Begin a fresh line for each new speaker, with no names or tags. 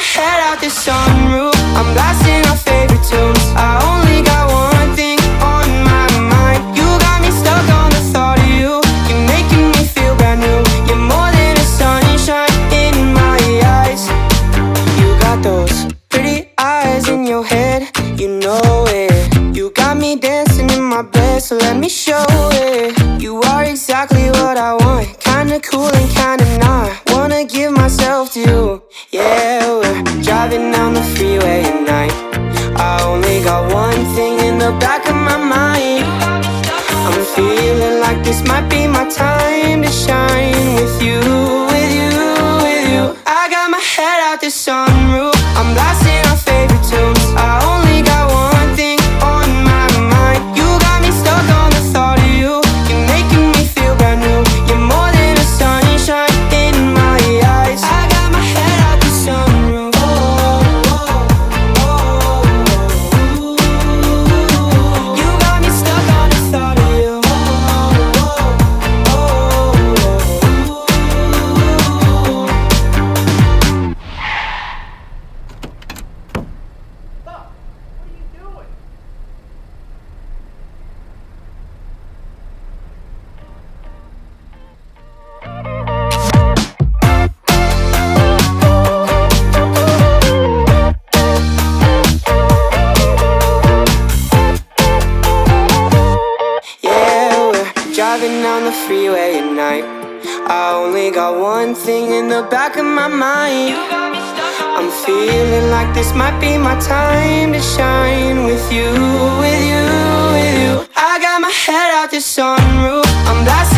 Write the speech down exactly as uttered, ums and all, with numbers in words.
head out the sunroof, I'm blasting our favorite tunes. I only got one thing on my mind. You got me stuck on the thought of you. You're making me feel brand new. You're more than a sunshine in my eyes. You got those pretty eyes in your head, you know it. You got me dancing in my bed, so let me show it. You are exactly what I want, kinda cool and kinda not. Wanna give myself to you. Yeah, we're driving down the freeway at night. I only got one thing in the back of my mind. I'm feeling like this might be my time to shine with you, with you, with you. I got my head out the sunroof, I'm blasting our favorite tunes. I only got one thing on my mind. You got me stuck on the thought of you. You're making me feel brand new. You're more than a sunshine in my eyes. I got my head out the sunroof. Oh, oh, oh, oh. You got me stuck on the thought of you. Oh, oh, oh, yeah, we're driving down the freeway at night. I only got one thing in the back of my mind. I'm feeling like this might be my time to shine with you, with you, with you. I got my head out the sunroof, I'm blasting